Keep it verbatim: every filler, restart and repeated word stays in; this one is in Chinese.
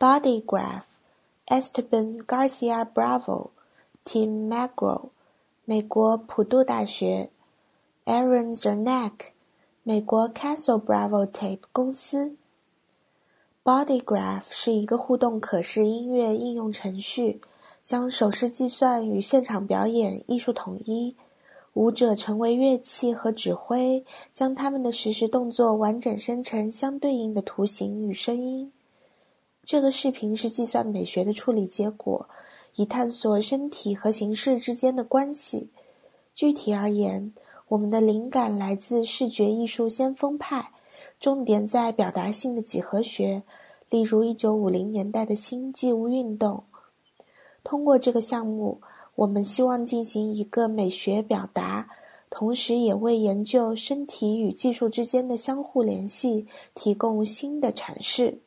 Body Graph Esteban Garcia Bravo Tim McGraw 美国普渡大学 Aaron Zernak 美国 Castle Bravo Tape 公司。 Body Graph 是一个互动可视音乐应用程序，将手势计算与现场表演艺术统一，舞者成为乐器和指挥，将他们的实时动作完整生成相对应的图形与声音。这个视频是计算美学的处理结果，以探索身体和形式之间的关系。具体而言，我们的灵感来自视觉艺术先锋派，重点在表达性的几何学，例如一九五零年代的新技物运动。通过这个项目，我们希望进行一个美学表达，同时也为研究身体与技术之间的相互联系提供新的阐释。